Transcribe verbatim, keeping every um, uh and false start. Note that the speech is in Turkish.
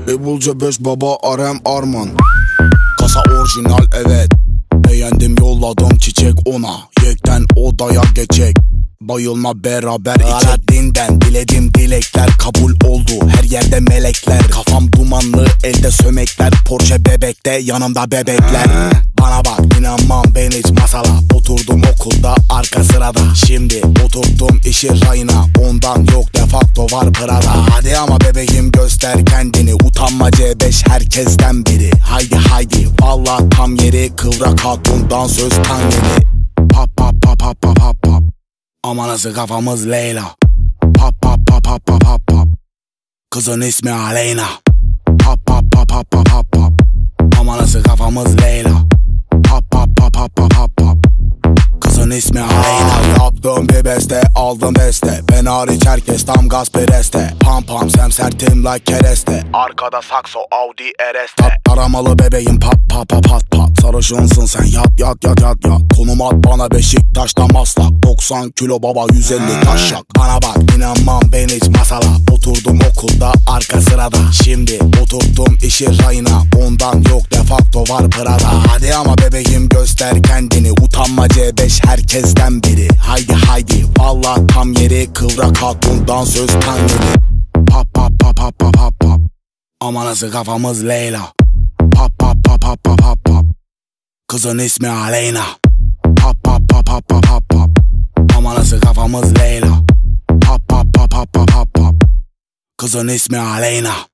Ebulca beş baba Arem Arman. Kasa orijinal evet. Beğendim yolladım çiçek ona. Yekten odaya geçecek. Bayılma beraber Aladdin'den diledim dilekler kabul oldu. Her yerde melekler. Kafam dumanlı elde sömekler. Porsche bebekte yanımda bebekler. Bana bak inanmam ben hiç masala. Oturdum okulda arka sırada. Şimdi oturttum işi rayına. Ondan yok defakto var Prada. Hadi ama bebeğim göster kendini. Utanma C beş herkesten biri. Haydi haydi valla tam yeri. Kıvrak hatundan söz tan yeni. Pap pap pap pap pap pap pap. Ama nasıl kafamız Leyla. Pap pap pap pap pap pap pap. Kızın ismi Aleyna. Pap pap pap pap pap pap pap. Ama nasıl kafamız Leyla. Pap pap pap pap pap pap pap. Kızın ismi Aleyna. Yaptım bir beste aldım beste. Ben hariç herkes tam gaz pereste. Pam pam semsertim like kereste. Arkada sakso Audi R S'te. Aramalı bebeğim pat pat pat pat pat. Sarışınsın sen yat yat yat yat yat. Konum at bana Beşiktaş'ta Maslak. Doksan kilo baba yüz elli taşak. Bana bak inanmam ben hiç masala. Oturdum okulda arka sırada. Şimdi oturttum işi rayına. Ondan yok defakto var Prada. Hadi ama bebeğim göster kendini. Utanma C beş herkesten biri. Haydi haydi valla tam yeri. Kıvrak hatundan söz tan yeni. Pap pap pap pap pap pap pap. Ama nasıl kafamız Leyla. Pap pap pap pap pap pap pap. Kızın ismi Aleyna. Pap pap pap pap pap pap pap. Ama nasıl kafamız Leyla. Pap pap pap pap pap pap pap. Kızın ismi Aleyna.